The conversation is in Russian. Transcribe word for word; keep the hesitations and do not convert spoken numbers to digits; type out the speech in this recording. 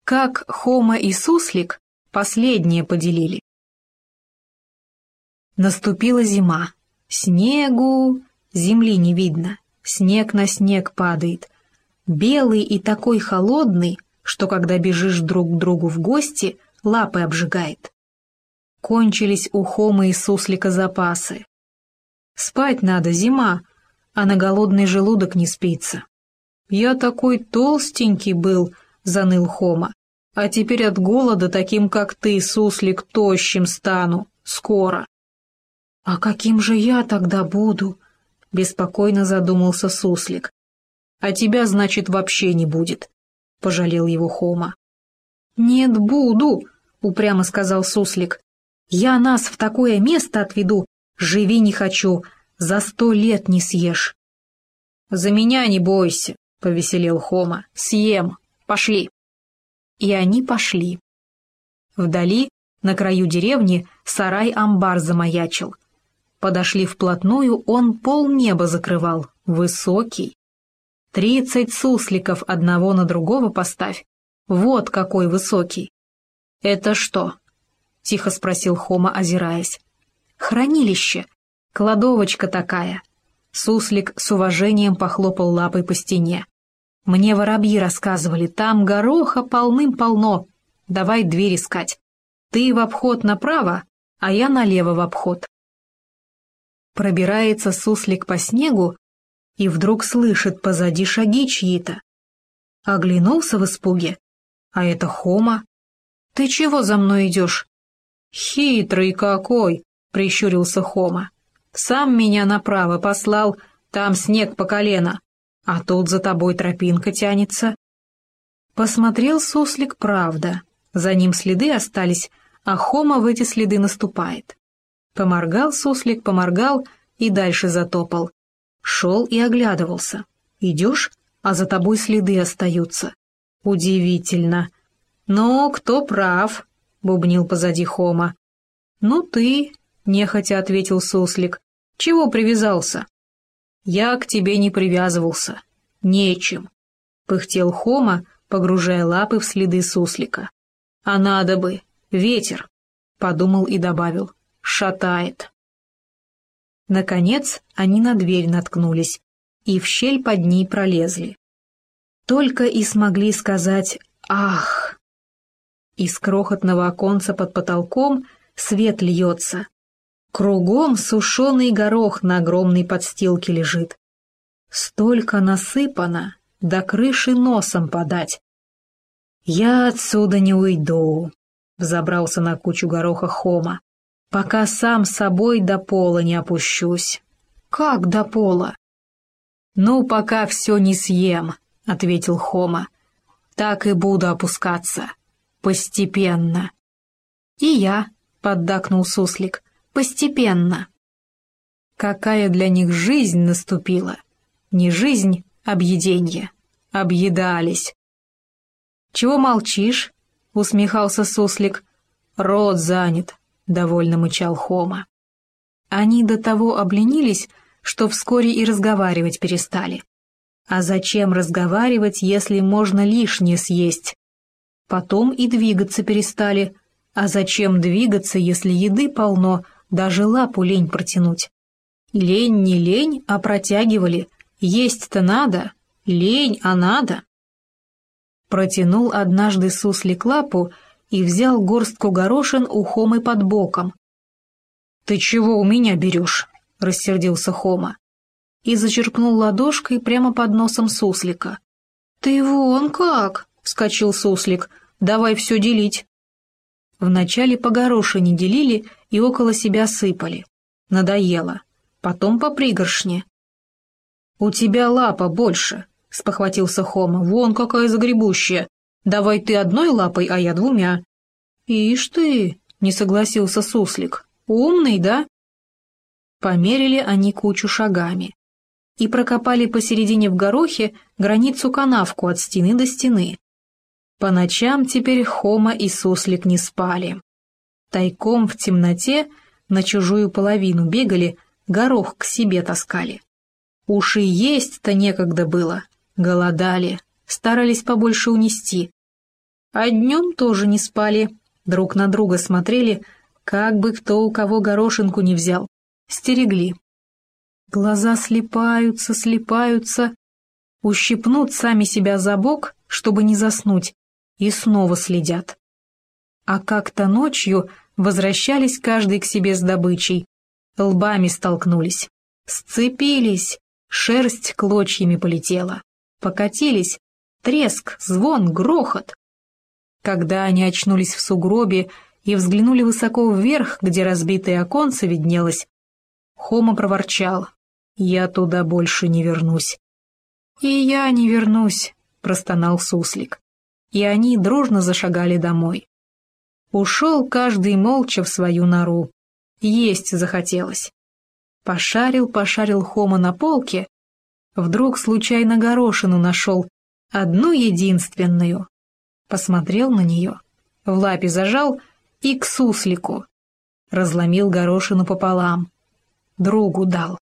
как Хома и Суслик последнее поделили. Наступила зима. Снегу, земли не видно, снег на снег падает. Белый и такой холодный, что когда бежишь друг к другу в гости, лапы обжигает. Кончились у Хомы и Суслика запасы. Спать надо, зима, а на голодный желудок не спится. «Я такой толстенький был», — заныл Хома, «а теперь от голода таким, как ты, Суслик, тощим стану, скоро». «А каким же я тогда буду?» — беспокойно задумался Суслик. «А тебя, значит, вообще не будет», — пожалел его Хома. «Нет, буду», — упрямо сказал Суслик. «Я нас в такое место отведу, живи не хочу, за сто лет не съешь». «За меня не бойся», — повеселел Хома, — «съем, пошли». И они пошли. Вдали, на краю деревни, сарай-амбар замаячил. Подошли вплотную, он полнеба закрывал, высокий. Тридцать сусликов одного на другого поставь, вот какой высокий. «Это что?» — тихо спросил Хома, озираясь. «Хранилище, кладовочка такая». Суслик с уважением похлопал лапой по стене. «Мне воробьи рассказывали, там гороха полным-полно. Давай дверь искать. Ты в обход направо, а я налево в обход». Пробирается Суслик по снегу и вдруг слышит позади шаги чьи-то. Оглянулся в испуге. А это Хома. «Ты чего за мной идешь?» «Хитрый какой!» — прищурился Хома. «Сам меня направо послал, там снег по колено, а тут за тобой тропинка тянется». Посмотрел Суслик, правда. За ним следы остались, а Хома в эти следы наступает. Поморгал Суслик, поморгал и дальше затопал. Шел и оглядывался. Идешь, а за тобой следы остаются. Удивительно. «Ну, кто прав?» — бубнил позади Хома. «Ну ты», — нехотя ответил Суслик. «Чего привязался?» «Я к тебе не привязывался. Нечем», — пыхтел Хома, погружая лапы в следы Суслика. «А надо бы. Ветер», — подумал и добавил. «Шатает». Наконец они на дверь наткнулись и в щель под ней пролезли. Только и смогли сказать «Ах!». Из крохотного оконца под потолком свет льется. Кругом сушеный горох на огромной подстилке лежит. Столько насыпано, до крыши носом подать. «Я отсюда не уйду», — взобрался на кучу гороха Хома, «пока сам собой до пола не опущусь». «Как до пола?» «Ну, пока все не съем», — ответил Хома. «Так и буду опускаться. Постепенно». «И я», — поддакнул Суслик, — «постепенно». Какая для них жизнь наступила? Не жизнь, объеденье. Объедались. «Чего молчишь?» — усмехался Суслик. «Рот занят», — довольно мычал Хома. Они до того обленились, что вскоре и разговаривать перестали. А зачем разговаривать, если можно лишнее съесть? Потом и двигаться перестали. А зачем двигаться, если еды полно, даже лапу лень протянуть? Лень не лень, а протягивали. Есть-то надо, лень, а надо. Протянул однажды Суслик лапу и взял горстку горошин у Хомы под боком. «Ты чего у меня берешь?» — рассердился Хома. И зачерпнул ладошкой прямо под носом Суслика. «Ты вон как!» — вскочил Суслик. «Давай все делить». Вначале по горошине делили и около себя сыпали. Надоело. Потом по пригоршне. «У тебя лапа больше», — спохватился Хома. «Вон какая загребущая. Давай ты одной лапой, а я двумя». «Ишь ты!» — не согласился Суслик. «Умный, да?» Померили они кучу шагами и прокопали посередине в горохе границу-канавку от стены до стены. По ночам теперь Хома и Суслик не спали. Тайком в темноте на чужую половину бегали, горох к себе таскали. Уж и есть-то некогда было, голодали, старались побольше унести. А днем тоже не спали, друг на друга смотрели, как бы кто у кого горошинку не взял. Стерегли. Глаза слипаются, слипаются, ущипнут сами себя за бок, чтобы не заснуть, и снова следят. А как-то ночью возвращались каждый к себе с добычей, лбами столкнулись, сцепились, шерсть клочьями полетела, покатились, треск, звон, грохот. Когда они очнулись в сугробе и взглянули высоко вверх, где разбитое оконце виднелось, Хома проворчал: «Я туда больше не вернусь». «И я не вернусь», — простонал суслик. И они дружно зашагали домой. Ушел каждый молча в свою нору. Есть захотелось. Пошарил, пошарил Хома на полке, вдруг случайно горошину нашел, одну единственную. Посмотрел на нее, в лапе зажал и к суслику. Разломил горошину пополам. Другу дал.